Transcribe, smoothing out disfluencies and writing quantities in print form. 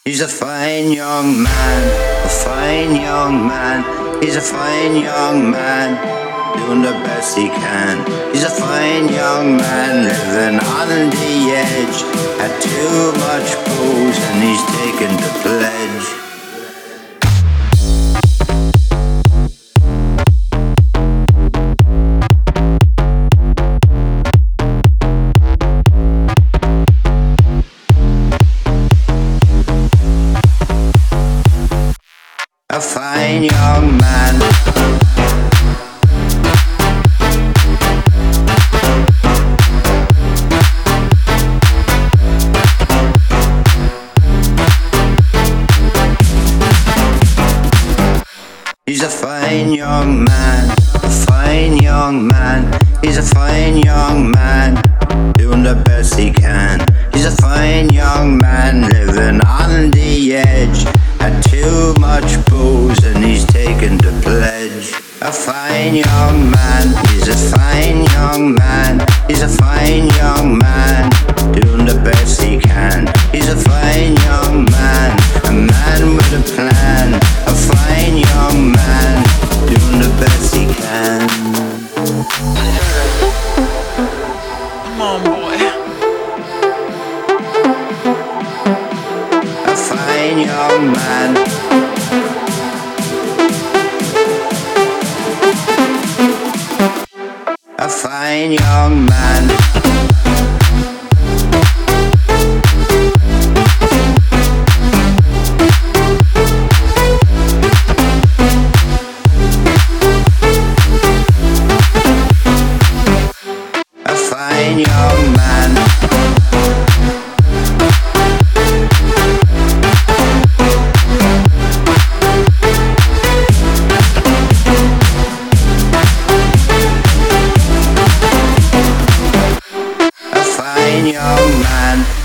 He's a fine young man, a fine young man. He's a fine young man, doing the best he can. He's a fine young man, living on the edge. Had too much booze and he's taken the pledge. A fine young man. He's a fine young man, a fine young man. He's a fine young man, doing the best he can. He's a fine young man, living on the edge. Had too much booze and he's taken the pledge. A fine young man, he's a fine young man. He's a fine young man, doing the best he can. He's a fine young man, a man with a plan. A fine young man, doing the best he can. Come on, boy. A fine young man. A fine young man. A fine young man. A fine young man.